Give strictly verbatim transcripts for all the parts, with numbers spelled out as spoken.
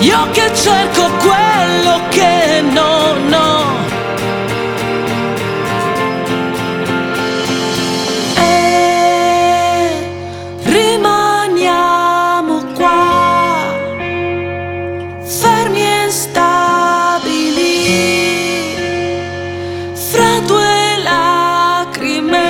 io che cerco quello che non ho. E rimaniamo qua, fermi e stabili, fra due lacrime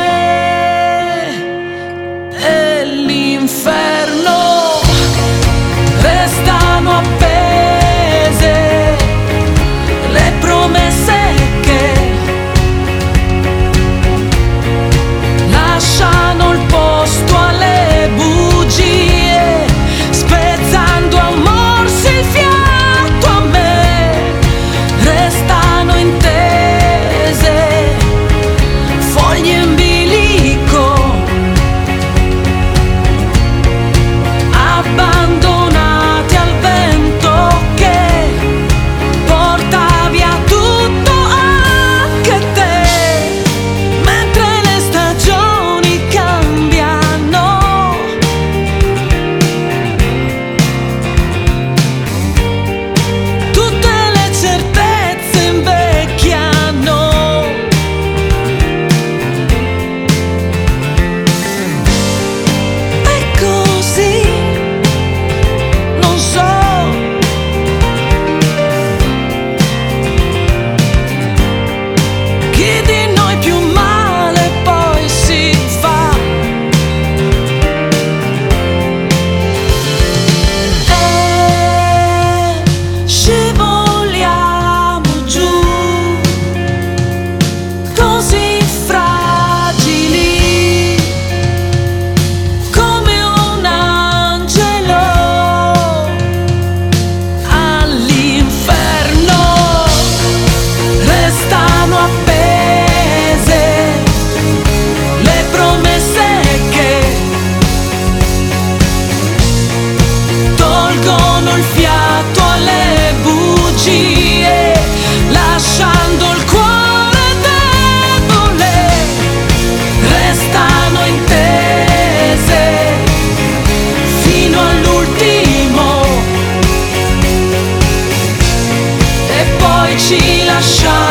e l'inferno. Restano appese le promesse che lasciano il posto alle bugie, spezzando a morsi il fiato a me. Restano intese foglie in bilico, abbandonati al vento che porta via tutto, anche te, mentre le stagioni cambiano. Tutte le certezze invecchiano. E così non so chi di noi più male poi si fa. E scivoliamo giù, così fragili come un angelo all'inferno. Restano appese le promesse che tolgono il fiato alle bugie, lasciando il cuore debole. Restano intese fino all'ultimo e poi ci lasciamo